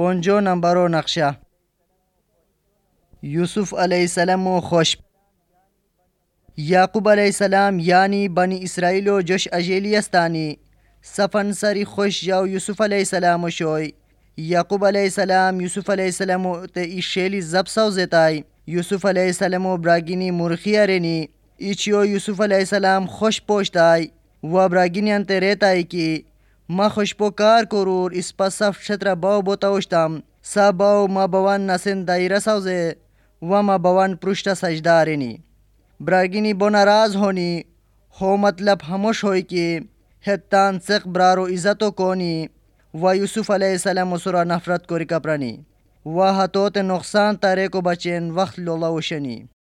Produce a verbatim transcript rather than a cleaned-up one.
پنجو نمبرو نقشه یوسف علیه السلام و خوش یعقوب علیه السلام یعنی بنی اسرائیل و جوش اجیلی استانی سفن سری خوش جاو یوسف علیه السلام شوی یعقوب علیه السلام یوسف علیه السلام ته ایشیلی زب سوزتای یوسف علیه السلام براگینی مرخی ارنی ایچیو یوسف علیه السلام خوش پوشتای و براگینی انت ریتای کی ما خوش پوکار کرور اس پسف شتر باو بوتاوشتم سا باو ما بوان نسن دایره سوزه و ما بوان پرشت سجدارنی براگینی بو ناراض ہونی ہو مطلب ہموش ہوئی کہ ہتان سق برارو عزتو کونی و یوسف علیہ السلام سرا نفرت کوری کپرانی و ہتوت نقصان تارے کو بچین وقت لولا وشنی